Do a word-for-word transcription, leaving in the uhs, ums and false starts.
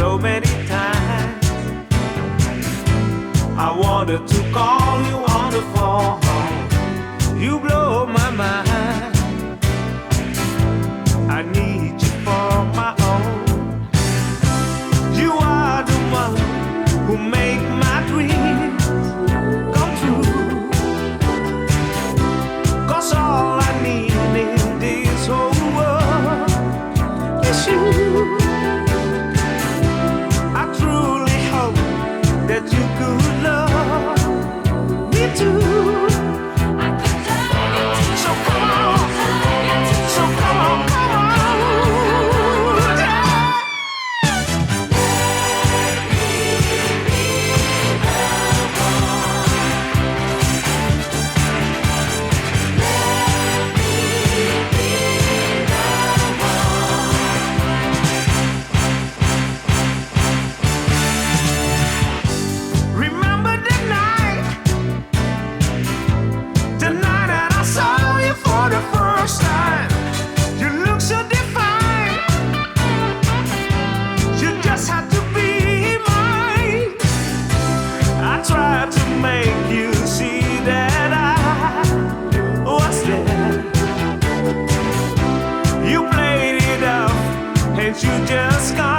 so many times. I wanted to call you on the phone. You blow my mind. I need you for my own. You are the one who make my dreams come true. 'Cause all I need in this whole world is you. I truly hope that you could love me too. So come on, so come on, come on, yeah. Remember the night, the night that I saw you for the first time. You look so divine. You just had to be mine. I tried to make you see that I was there. You played it off, and you just gone.